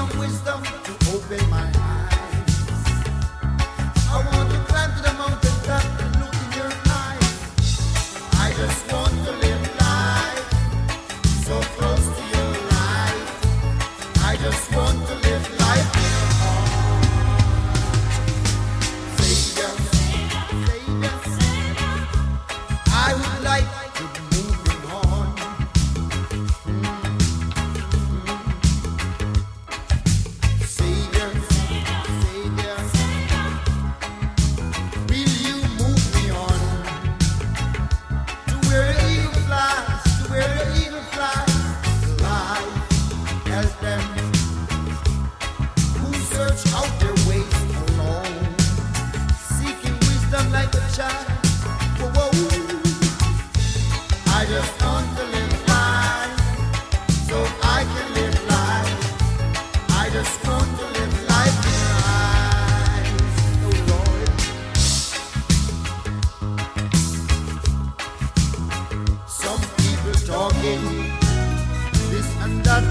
wisdom to open my eyes. I want to climb to the mountain top and look in your eyes. I just want to live life so close to your life. I just want to live life in your heart. Savior, Savior, I would like to be moving on. Savior, Savior, will you move me on to where the eagle flies, to where the eagle flies? Life, help them who search out their ways alone, seeking wisdom like a child. Whoa, whoa. I just want to live life so I can live life. I just want to live life in your eyes, oh Lord. Some people talking this and that.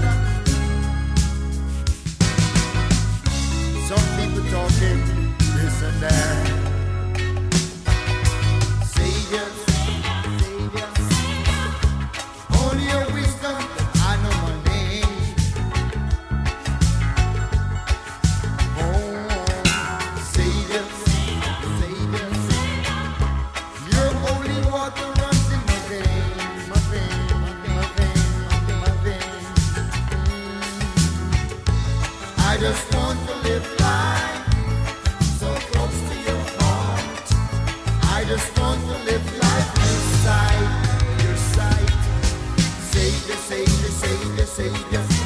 Some people talking this and that. Savior, Savior, only your wisdom, I know my name. Oh, Savior, Savior, your holy water runs in my veins, my veins, my veins, my veins. I just want to live life so close to your heart. I just want to live life inside your sight. Savior, Savior, Savior, Savior.